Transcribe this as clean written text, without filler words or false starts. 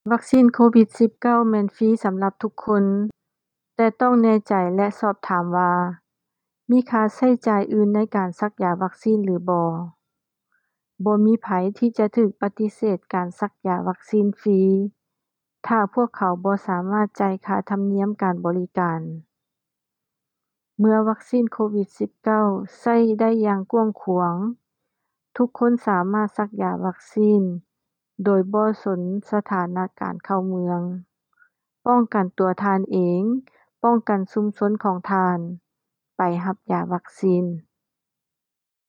วัคซีนโควิด -19 แม่นฟรีสำหรับทุกคน แต่ต้องแน่ใจและสอบถามว่า มีค่าใช้จ่ายอื่นในการสักยาวัคซีนหรือบ่ บ่มีไผที่จะถูกปฏิเสธการสักยาวัคซีนฟรี ถ้าพวกเขาบ่สามารถจ่ายค่าธรรมเนียมการบริการ เมื่อวัคซีนโควิด -19 ใช้ได้อย่างกว้างขวาง ทุกคนสามารถสักยาวัคซีนโดยบ่สนสถานะการเข้าเมือง ป้องกันตัวท่านเอง ป้องกันชุมชนของท่าน ไปรับยาวัคซีน